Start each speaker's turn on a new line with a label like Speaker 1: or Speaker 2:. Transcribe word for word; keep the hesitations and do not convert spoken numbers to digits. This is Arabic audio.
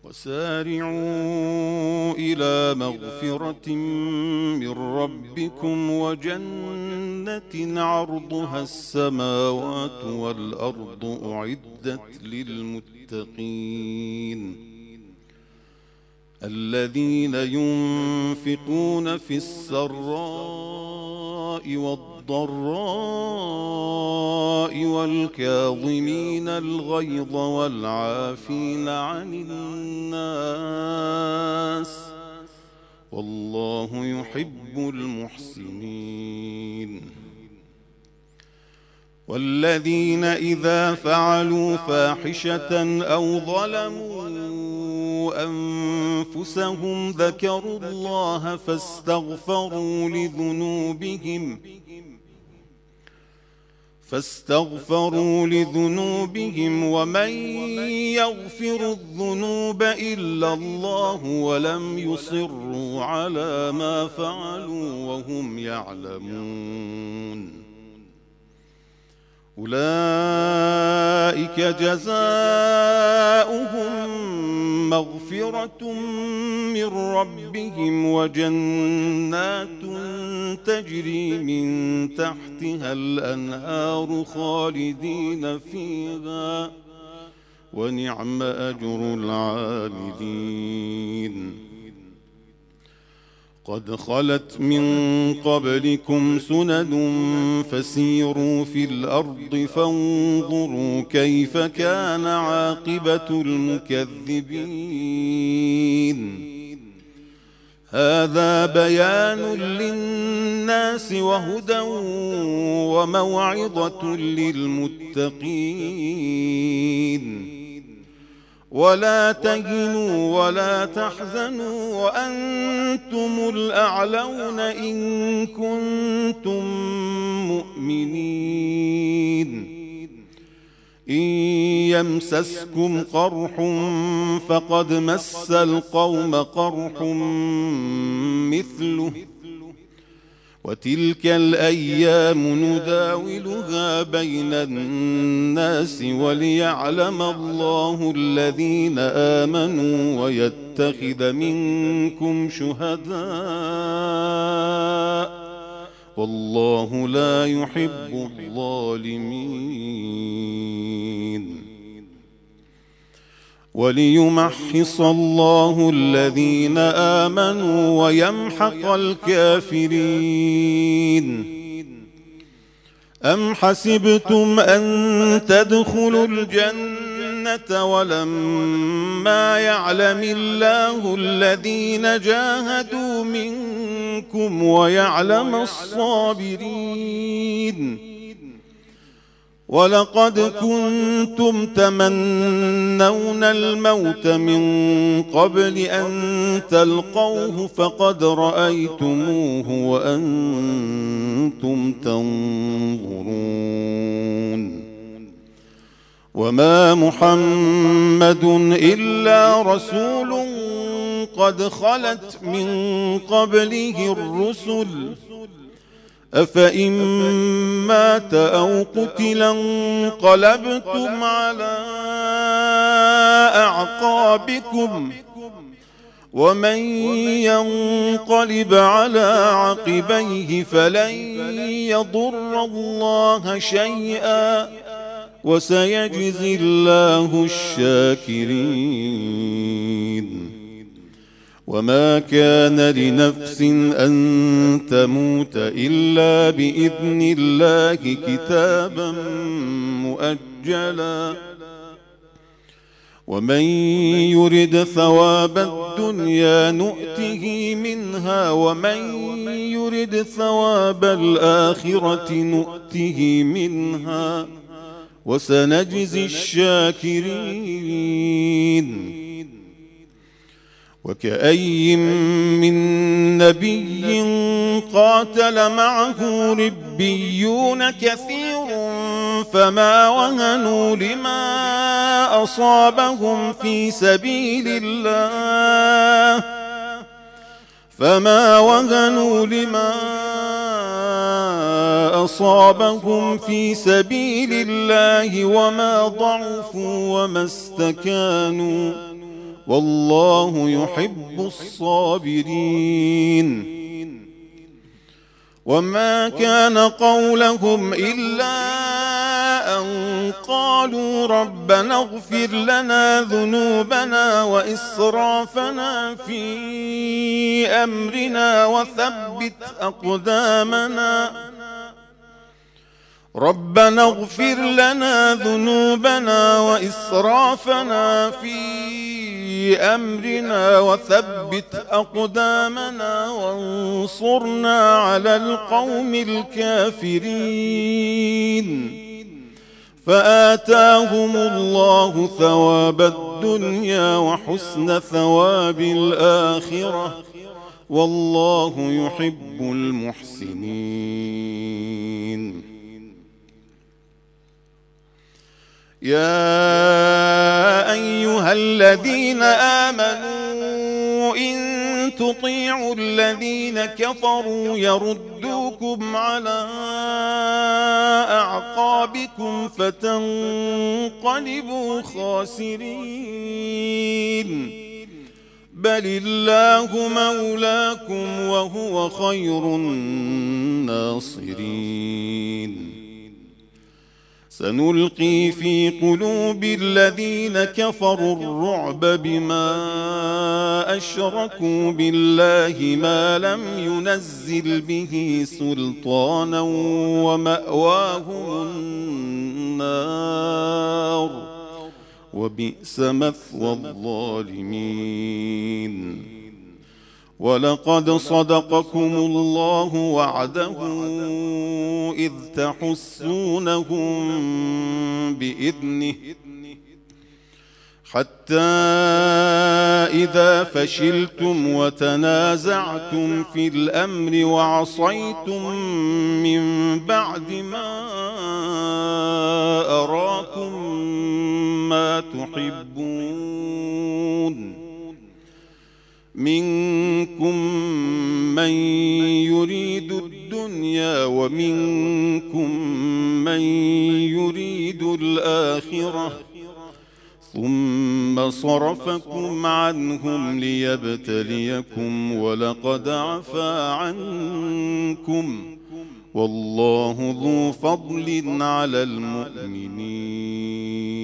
Speaker 1: وسارعوا إلى مغفرة من ربكم وجنة عرضها السماوات والأرض أعدت للمتقين الذين ينفقون في السراء والضراء والكاظمين الغيظ والعافين عن الناس والله يحب المحسنين والذين إذا فعلوا فاحشة أو ظلموا أنفسهم ذكروا الله فاستغفروا لذنوبهم فاستغفروا لذنوبهم ومن يغفر الذنوب إلا الله ولم يصروا على ما فعلوا وهم يعلمون أولئك جزاؤهم مغفرة من ربهم وجنات تجري من تحتها الأنهار خالدين فيها ونعم أجر العاملين قد خلت من قبلكم سنن فسيروا في الأرض فانظروا كيف كان عاقبة المكذبين هذا بيان للناس وهدى وموعظة للمتقين ولا تهنوا ولا تحزنوا وأنتم الأعلون إن كنتم مؤمنين إن يمسسكم قرح فقد مس القوم قرح مثله وتلك الأيام نداولها بين الناس وليعلم الله الذين آمنوا ويتخذ منكم شهداء والله لا يحب الظالمين وليمحص الله الذين آمنوا ويمحق الكافرين أم حسبتم أن تدخلوا الجنة ولما يعلم الله الذين جاهدوا منكم ويعلم الصابرين ولقد كنتم تمنون الموت من قبل أن تلقوه فقد رأيتموه وأنتم تنظرون وما محمد إلا رسول قد خلت من قبله الرسل أفإن مات أو قتلا انقلبتم على أعقابكم ومن ينقلب على عقبيه فلن يضر الله شيئا وسيجزي الله الشاكرين وما كان لنفس أن تموت إلا بإذن الله كتابا مؤجلا ومن يرد ثواب الدنيا نؤته منها ومن يرد ثواب الآخرة نؤته منها وسنجزي الشاكرين وكأي من نبي قاتل معه ربيون كثير فما وهنوا لما أصابهم في سبيل الله فما وهنوا لما أصابهم في سبيل الله وما ضعفوا وما استكانوا والله يحب الصابرين. وما كان قولهم إلا أن قالوا ربنا اغفر لنا ذنوبنا وإسرافنا في أمرنا وثبت أقدامنا ربنا اغفر لنا ذنوبنا وإسرافنا في أمرنا وثبت أقدامنا وانصرنا على القوم الكافرين. فآتاهم الله ثواب الدنيا وحسن ثواب الآخرة والله يحب المحسنين. يا أيها الذين آمنوا إن تطيعوا الذين كفروا يردوكم على أعقابكم فتنقلبوا خاسرين. بل الله مولاكم وهو خير الناصرين. سنلقي في قلوب الذين كفروا الرعب بما أشركوا بالله ما لم ينزل به سلطانا ومأواهم النار وبئس مثوى الظالمين. ولقد صدقكم الله وعده إذ تحسونهم بإذنه حتى إذا فشلتم وتنازعتم في الأمر وعصيتم من بعد ما أراكم ما تحبون منكم من يريد الدنيا ومنكم من يريد الآخرة ثم صرفكم عنهم ليبتليكم ولقد عفا عنكم والله ذو فضل على المؤمنين.